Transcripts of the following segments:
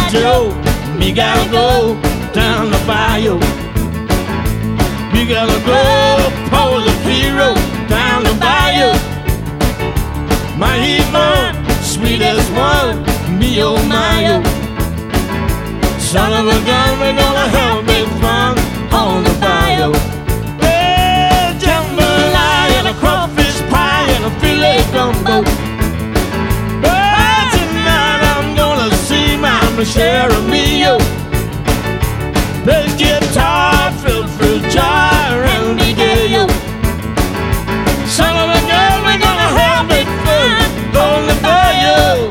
Joe, me gotta go down the bayou. Me gotta go pull the hero down the bayou. My Yvonne, sweet as one, me oh my oh. Son of a gun, we're gonna have a big fun on the bayou. Well, jambalaya and a crawfish pie and a filet gumbo. But tonight I'm gonna see my share of me oh. Bass guitar, fill fruit jar, and me yo. Son of a gun, we're gonna have big fun on the bayou.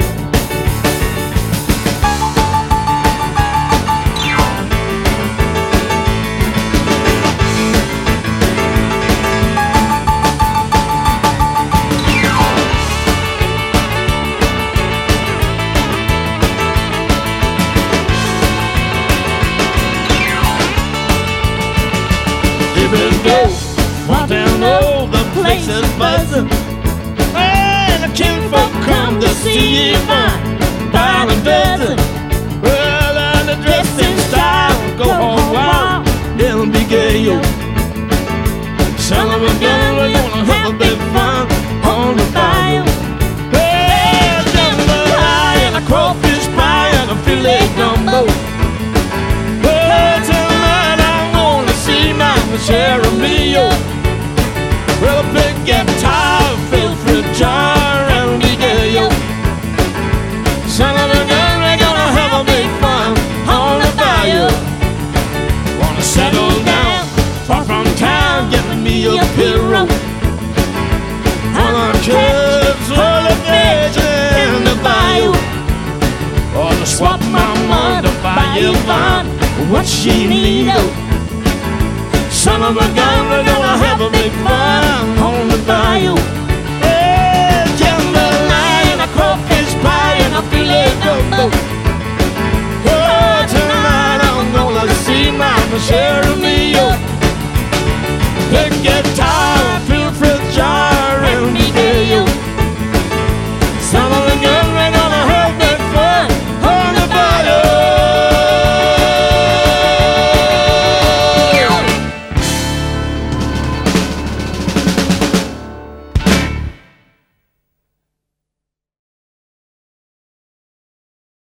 Go, walk down all the places buzzing, and the kinfolk come to see Yvonne by the dozen. Well, and the dressing style go home wild, they'll be gay yo. Son of a gun, we're gonna have a big fun on the bayou. Well, jambalaya and a crawfish pie and a filet gumbo. Share of me, yo. Well, a big guitar, fill fruit jar, and we get yo. Son of a gun, we're gonna have a big fun on the bayou. Wanna settle down, far from town, get me a pillow. For the kids, for the kids in the bayou. Wanna swap my mind to buy Yvonne what she need, oh. Son of a gun, we're gonna have a big fun on the bayou. Yeah, jambalaya and a crawfish pie and a filet gumbo. Oh, tonight I'm gonna see my share